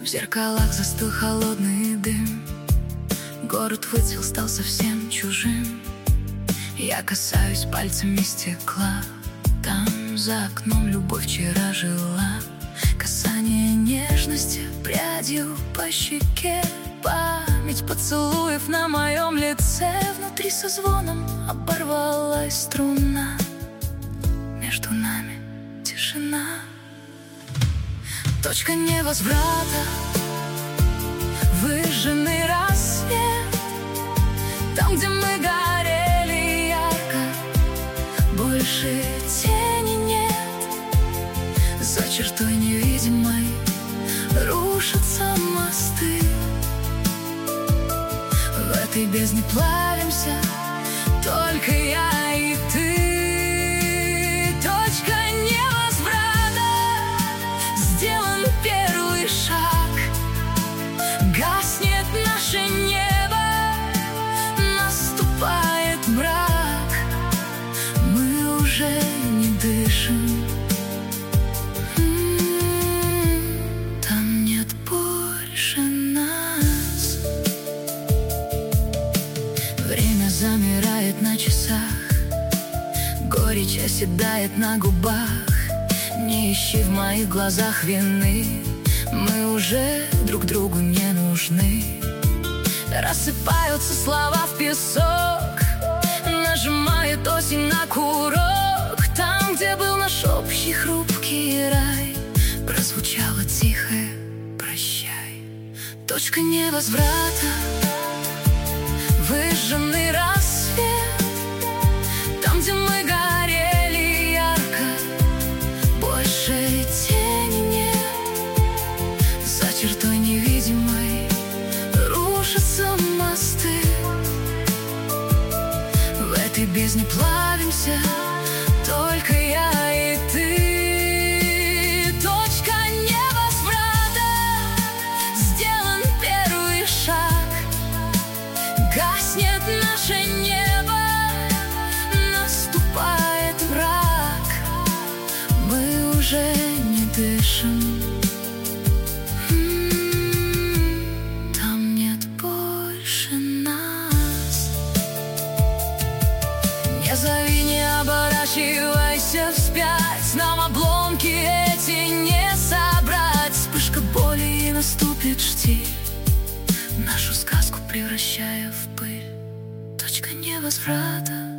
В зеркалах застыл холодный дым. Город выцвел, стал совсем чужим. Я касаюсь пальцами стекла. Там за окном любовь вчера жила. Касание нежности прядью по щеке. Память поцелуев на моем лице. Внутри со звоном оборвалась струна. Между нами тишина. Точка невозврата, выжженный рассвет. Там, где мы горели ярко, больше тени нет. За чертой невидимой рушатся мосты. В этой бездне плавимся только я и ты. Точка невозврата, сделан первый шаг. Гаснет наше небо, наступает мрак. Мы уже не дышим. Там нет больше нас. Время замирает на часах. Горечь оседает на губах. Не ищи в моих глазах вины. Мы уже друг другу не нужны. Рассыпаются слова в песок. Нажимает осень на курок. Там, где был наш общий хрупкий рай, прозвучало тихое «прощай». Точка невозврата, выжженный рассвет. Там, где мы горели ярко, больше тени нет. За чертой невидимой рушатся мосты. В этой бездне плавимся только я и ты. Точка невозврата, сделан первый шаг. Гаснет наше небо, наступает мрак. Мы уже не дышим. Там нет больше нас. Не зови, не оборачивайся вспять. Нам обломки эти не собрать. Вспышка боли и наступит штиль, нашу сказку превращая в пыль. Точка невозврата.